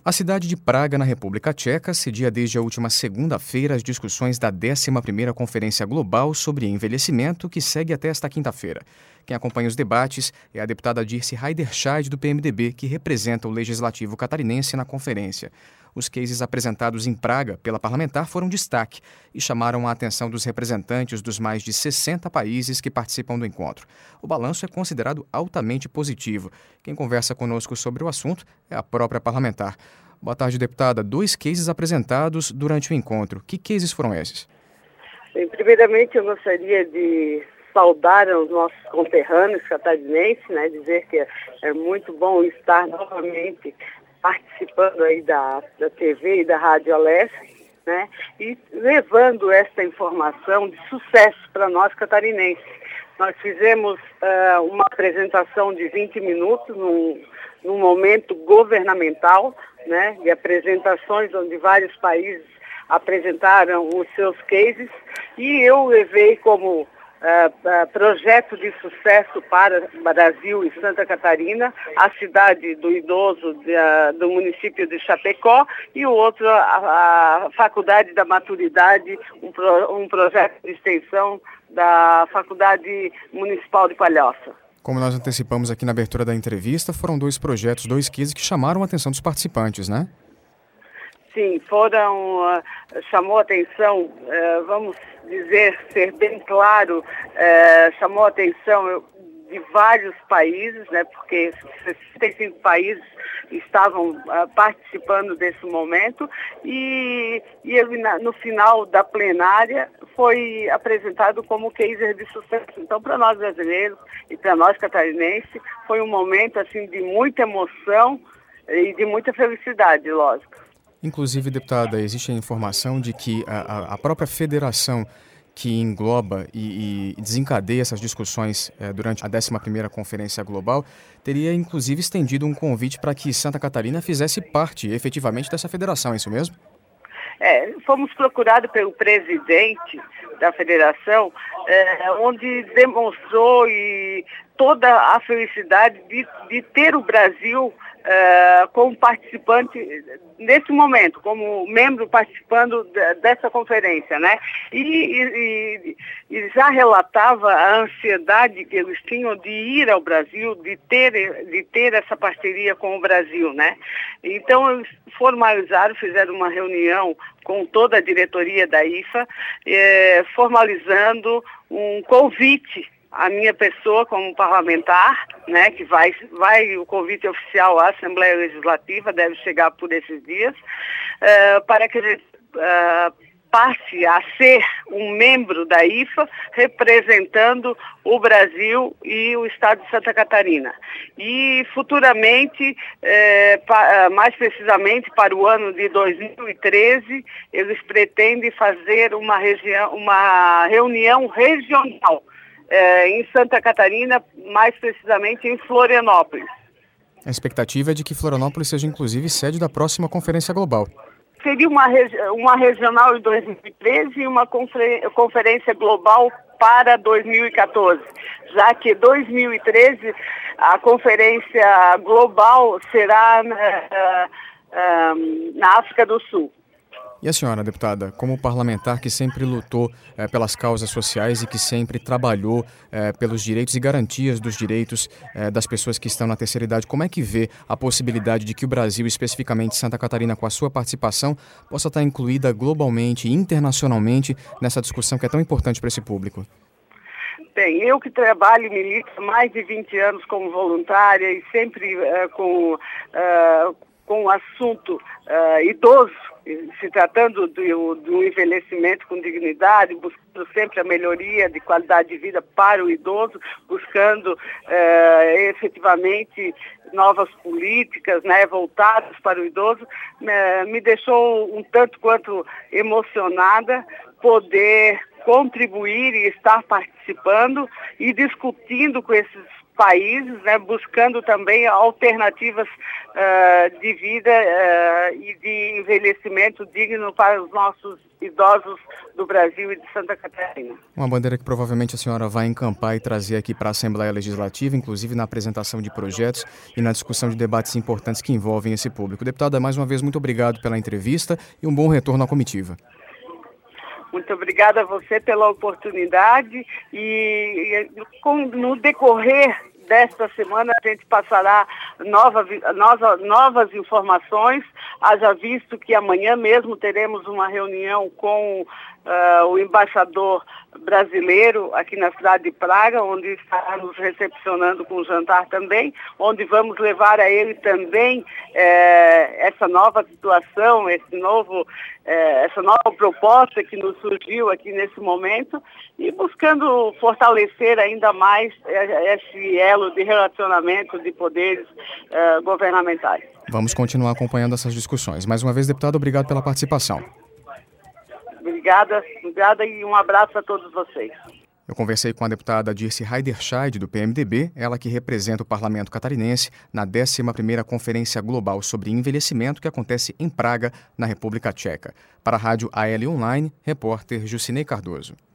A cidade de Praga, na República Tcheca, cedia desde a última segunda-feira as discussões da 11ª Conferência Global sobre Envelhecimento, que segue até esta quinta-feira. Quem acompanha os debates é a deputada Dirce Heiderscheid, do PMDB, que representa o Legislativo catarinense na conferência. Os cases apresentados em Praga pela parlamentar foram destaque e chamaram a atenção dos representantes dos mais de 60 países que participam do encontro. O balanço é considerado altamente positivo. Quem conversa conosco sobre o assunto é a própria parlamentar. Boa tarde, deputada. 2 cases apresentados durante o encontro. Que cases foram esses? Bem, primeiramente, eu gostaria de saudar os nossos conterrâneos catarinenses, dizer que é muito bom estar novamente participando aí da TV e da Rádio Aleste, e levando esta informação de sucesso para nós catarinenses. Nós fizemos uma apresentação de 20 minutos num momento governamental, de apresentações onde vários países apresentaram os seus cases, e eu levei como projeto de sucesso para Brasil e Santa Catarina, a cidade do idoso do município de Chapecó, e o outro a Faculdade da Maturidade, um projeto de extensão da Faculdade Municipal de Palhoça. Como nós antecipamos aqui na abertura da entrevista, foram 2 projetos, 2 cases que chamaram a atenção dos participantes, né? Sim, chamou a atenção, vamos dizer, ser bem claro, chamou a atenção de vários países, porque 65 países estavam participando desse momento, e no final da plenária foi apresentado como case de sucesso. Então, para nós brasileiros e para nós catarinenses, foi um momento assim, de muita emoção e de muita felicidade, lógico. Inclusive, deputada, existe a informação de que a própria federação que engloba e desencadeia essas discussões durante a 11ª Conferência Global teria, inclusive, estendido um convite para que Santa Catarina fizesse parte, efetivamente, dessa federação, é isso mesmo? Fomos procurados pelo presidente da federação, onde demonstrou toda a felicidade de ter o Brasil como participante nesse momento, como membro participando dessa conferência, E já relatava a ansiedade que eles tinham de ir ao Brasil, de ter essa parceria com o Brasil, Então eles formalizaram, fizeram uma reunião com toda a diretoria da IFA, formalizando um convite a minha pessoa como parlamentar, que vai o convite oficial à Assembleia Legislativa, deve chegar por esses dias, para que a gente passe a ser um membro da IFA, representando o Brasil e o estado de Santa Catarina. E futuramente, mais precisamente para o ano de 2013, eles pretendem fazer uma reunião regional, em Santa Catarina, mais precisamente em Florianópolis. A expectativa é de que Florianópolis seja, inclusive, sede da próxima Conferência Global. Seria uma regional em 2013 e uma conferência global para 2014, já que 2013 a conferência global será na África do Sul. E a senhora, deputada, como parlamentar que sempre lutou pelas causas sociais e que sempre trabalhou pelos direitos e garantias dos direitos das pessoas que estão na terceira idade, como é que vê a possibilidade de que o Brasil, especificamente Santa Catarina, com a sua participação, possa estar incluída globalmente e internacionalmente nessa discussão que é tão importante para esse público? Bem, eu que trabalho e milito há mais de 20 anos como voluntária e sempre com o assunto idoso, se tratando do envelhecimento com dignidade, buscando sempre a melhoria de qualidade de vida para o idoso, buscando efetivamente novas políticas voltadas para o idoso, me deixou um tanto quanto emocionada poder contribuir e estar participando e discutindo com esses países, né, buscando também alternativas de vida e de envelhecimento digno para os nossos idosos do Brasil e de Santa Catarina. Uma bandeira que provavelmente a senhora vai encampar e trazer aqui para a Assembleia Legislativa, inclusive na apresentação de projetos e na discussão de debates importantes que envolvem esse público. Deputada, mais uma vez, muito obrigado pela entrevista e um bom retorno à comitiva. Muito obrigada a você pela oportunidade e no decorrer desta semana a gente passará novas informações, haja visto que amanhã mesmo teremos uma reunião com o embaixador brasileiro aqui na cidade de Praga, onde estará nos recepcionando com o jantar também, onde vamos levar a ele também essa nova situação, essa nova proposta que nos surgiu aqui nesse momento e buscando fortalecer ainda mais esse elo de relacionamento de poderes governamentais. Vamos continuar acompanhando essas discussões. Mais uma vez, deputado, obrigado pela participação. Obrigada e um abraço a todos vocês. Eu conversei com a deputada Dirce Heiderscheid, do PMDB, ela que representa o Parlamento Catarinense na 11ª Conferência Global sobre Envelhecimento que acontece em Praga, na República Tcheca. Para a Rádio AL Online, repórter Jucinei Cardoso.